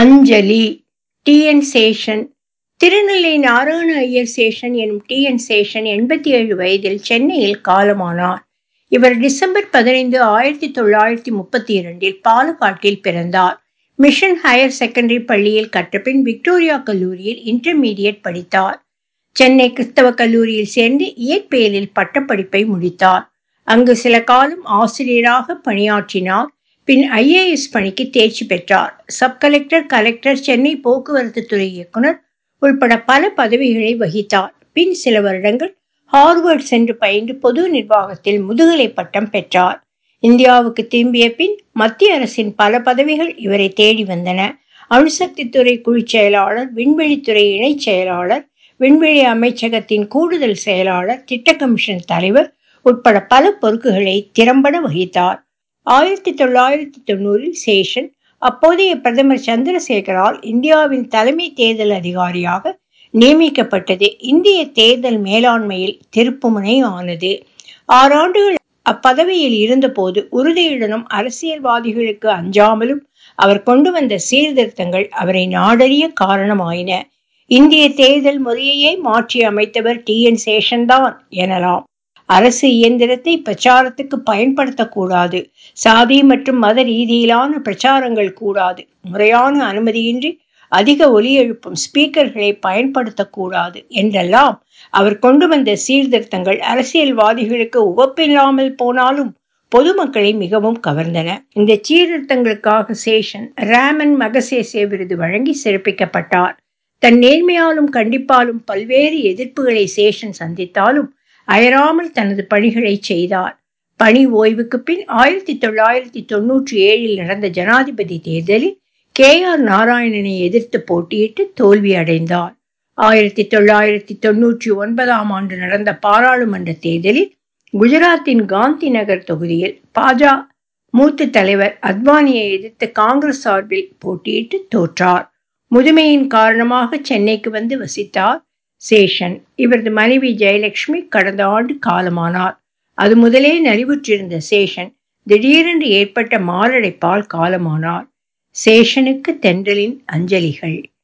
அஞ்சலி T N. Seshan. Tirunellai Narayana Iyer Seshan எனும் T N. Seshan 87 வயதில் சென்னையில் காலமானார். இவர் டிசம்பர் 15, 1932 பாலக்காட்டில் பிறந்தார். மிஷன் ஹையர் செகண்டரி பள்ளியில் கற்றபின் விக்டோரியா கல்லூரியில் இன்டர்மீடியட் படித்தார். சென்னை கிறிஸ்தவ கல்லூரியில் சேர்ந்து இயற்பியலில் பட்டப்படிப்பை முடித்தார். அங்கு சில காலம் ஆசிரியராக பணியாற்றினார். பின் IAS பணிக்கு தேர்ச்சி பெற்றார். சப் கலெக்டர், கலெக்டர், சென்னை போக்குவரத்து துறை இயக்குனர் உள்பட பல பதவிகளை வகித்தார். பின் சில வருடங்கள் ஹார்வர்ட் சென்று பயின்று பொது நிர்வாகத்தில் முதுகலை பட்டம் பெற்றார். இந்தியாவுக்கு திரும்பிய பின் மத்திய அரசின் பல பதவிகள் இவரை தேடி வந்தன. அணுசக்தி துறை குழு செயலாளர், விண்வெளித்துறை இணை செயலாளர், விண்வெளி அமைச்சகத்தின் கூடுதல் செயலாளர், திட்ட கமிஷன் தலைவர் உட்பட பல பொறுப்புகளை திறம்பட வகித்தார். 1990 சேஷன் அப்போதைய பிரதமர் சந்திரசேகரால் இந்தியாவின் தலைமை தேர்தல் அதிகாரியாக நியமிக்கப்பட்டது இந்திய தேர்தல் மேலாண்மையில் திருப்புமுனை ஆனது. 6 ஆண்டுகள் அப்பதவியில் இருந்தபோது உறுதியுடனும் அரசியல்வாதிகளுக்கு அஞ்சாமலும் அவர் கொண்டு வந்த சீர்திருத்தங்கள் அவரை நாடறிய காரணமாயின. இந்திய தேர்தல் முறையையே மாற்றி அமைத்தவர் டி.என். சேஷன் தான் எனலாம். அரசு இயந்திரத்தை பிரச்சாரத்துக்கு பயன்படுத்தக்கூடாது. சாதி மற்றும் மத ரீதியிலான பிரச்சாரங்கள் கூடாது. முறையான அனுமதியின்றி அதிக ஒலி எழுப்பும் ஸ்பீக்கர்களை பயன்படுத்தக்கூடாது என்றெல்லாம் அவர் கொண்டு வந்த சீர்திருத்தங்கள் அரசியல்வாதிகளுக்கு உவப்பில்லாமல் போனாலும் பொதுமக்களை மிகவும் கவர்ந்தன. இந்த சீர்திருத்தங்களுக்காக சேஷன் ராமன் மகசேசே விருது வழங்கி சிறப்பிக்கப்பட்டார். தன் நேர்மையாலும் கண்டிப்பாலும் பல்வேறு எதிர்ப்புகளை சேஷன் சந்தித்தாலும் அயராமல் தனது பணிகளை செய்தார். பணி ஓய்வுக்கு பின் 1997 நடந்த ஜனாதிபதி தேர்தலில் KR நாராயணனை எதிர்த்து போட்டியிட்டு தோல்வி அடைந்தார். 1999 நடந்த பாராளுமன்ற தேர்தலில் குஜராத்தின் காந்தி நகர் தொகுதியில் பாஜ மூத்த தலைவர் அத்வானியை எதிர்த்து காங்கிரஸ் சார்பில் போட்டியிட்டு தோற்றார். முதுமையின் காரணமாக சென்னைக்கு வந்து வசித்தார் சேஷன். இவரது மனைவி ஜெயலட்சுமி கடந்த ஆண்டு காலமானார். அது முதலே நலிவுற்றிருந்த சேஷன் திடீரென்று ஏற்பட்ட மாரடைப்பால் காலமானார். சேஷனுக்கு தென்றலின் அஞ்சலிகள்.